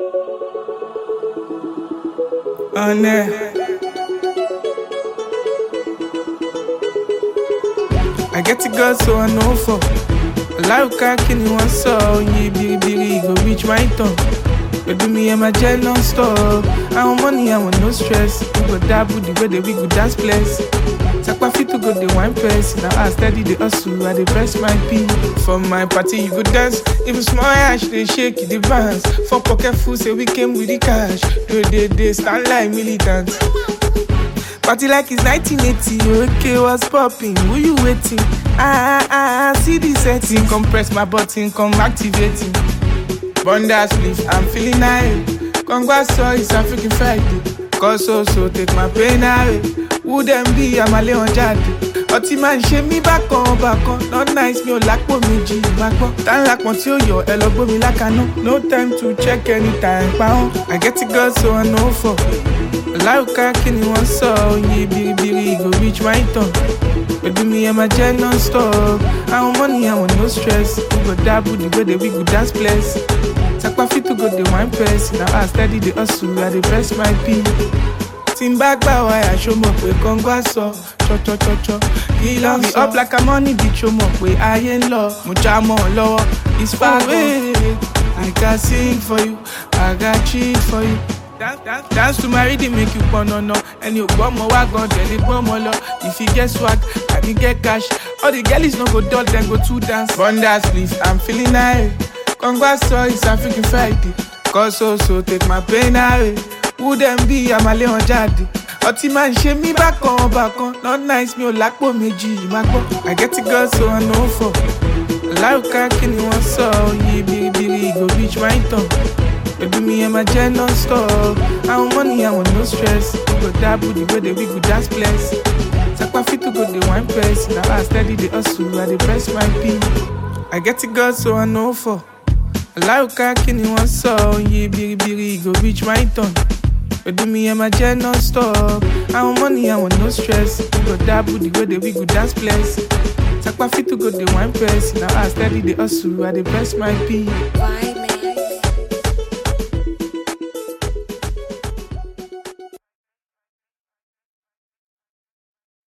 On I get to go, so I know for. Like I can you want so you biri go reach my tongue. But do me and my gel non-stop. I want money, I want no stress. We go dabble the way that we go dance place. Sakwa fit to go the wine press. Now I steady the hustle, I dey press my P. For my party you go dance. Even small ash, they shake the bands. For pocket food, say we came with the cash. They stand like militants. Party like it's 1980, okay, what's popping? Who you waiting? See the setting. Compress my button, come activating. Bunda sleep, I'm feeling high. Congrats, so it's African Friday. Cause so take my pain away. Who them be, I'm a Leon Jade. Oti man, shame me back on. Not nice, me o lakpo meji, makpo. Tan lakpo ti o yo, elogbo mi lakano. No time to check anytime, pound. I get to go, so I know for. Like I can you want so you biri go reach my tongue. But do me and my gel non-stop. I want money, I want no stress. We go dabble the way that we go dance place. Sakwa fit to go the wine press. Now I steady the hustle, I dey press my P. Team back by why I show up with Congrats so cho. He love me up like a money bitch, show up with I ain't love. Mucha more lower, it's far away. I can sing for you, I got cheat for you. Dance to my rhythm, make you pon no. And you bomb my wagon, then they bomb my law. If you get swag, I can get cash. All the girls no go dull, then go to dance. Bunda sleep, I'm feeling high. Congrats, so it's African Friday. Cause so take my pain away. Who them be, I'm a Leon Jade. Oti man, shame me back on. Not nice, me o lakpo meji, makpo. I get to go, so I know for. Like I can you want so you biri go reach my tongue. But do me and my gel non-stop. I want money, I want no stress. We go dabble the way that we go dance place. Sakwa fit to go the wine press. Now I steady the hustle, I dey press my P. I get to go, so I know for. Like I can you want so you biri go reach my tongue. But do me and my gel non-stop. I want money, I want no stress. We go dabble the way that we go dance place. Sakwa fit to go the wine press. Now I steady the hustle, I dey press my P.